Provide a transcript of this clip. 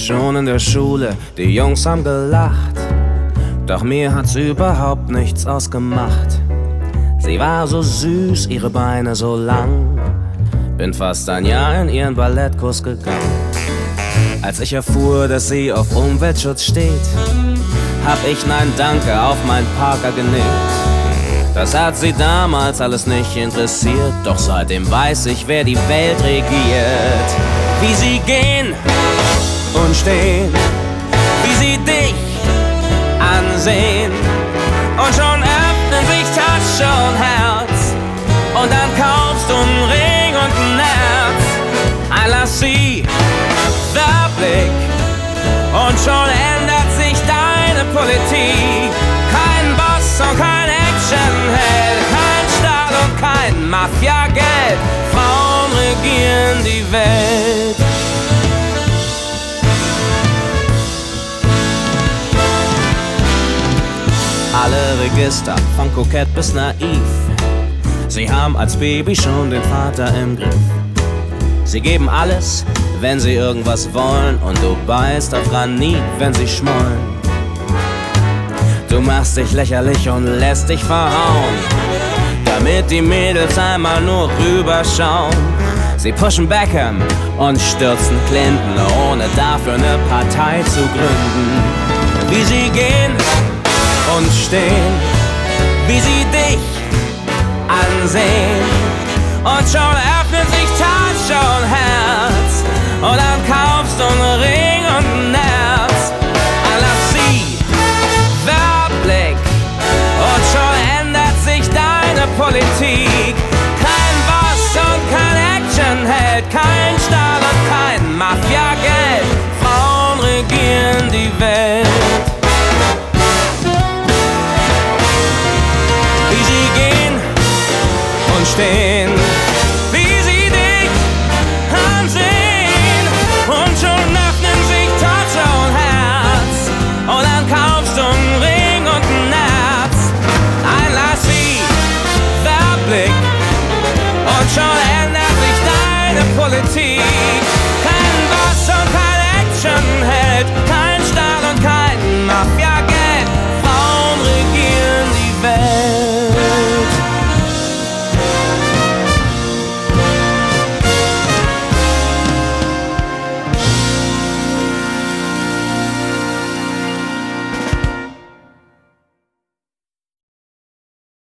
schon in der Schule, die Jungs haben gelacht. Doch mir hat's überhaupt nichts ausgemacht. Sie war so süß, ihre Beine so lang. Bin fast ein Jahr in ihren Ballettkurs gegangen. Als ich erfuhr, dass sie auf Umweltschutz steht, hab ich Nein Danke auf mein Parker genickt. Das hat sie damals alles nicht interessiert, doch seitdem weiß ich, wer die Welt regiert. Wie sie gehen und stehen, wie sie dich ansehen, und schon öffnen sich Tasche und Herz, und dann kaufst du einen Ring und ein Herz. Lass sie, der Blick, und schon ändert sich deine Politik. Kein Boss und kein Actionheld, kein Staat und kein Mafia-Geld. Frauen regieren die Welt. Alle Register, von kokett bis naiv, sie haben als Baby schon den Vater im Griff. Sie geben alles, wenn sie irgendwas wollen, und du beißt auf Granit, wenn sie schmollen. Du machst dich lächerlich und lässt dich verhauen, damit die Mädels einmal nur rüberschauen. Sie pushen Beckham und stürzen Clinton, ohne dafür eine Partei zu gründen. Wie sie gehen und stehen, wie sie dich ansehen, und schon öffnet sich Tasche und Herz, und dann kaufst du einen Ring und ein Herz. Lass sie, Werbblick, und schon ändert sich deine Politik. Kein Boss und kein Actionheld, kein Stahl und kein Mafia-Geld. Frauen regieren die Welt. Wie sie gehen und stehen,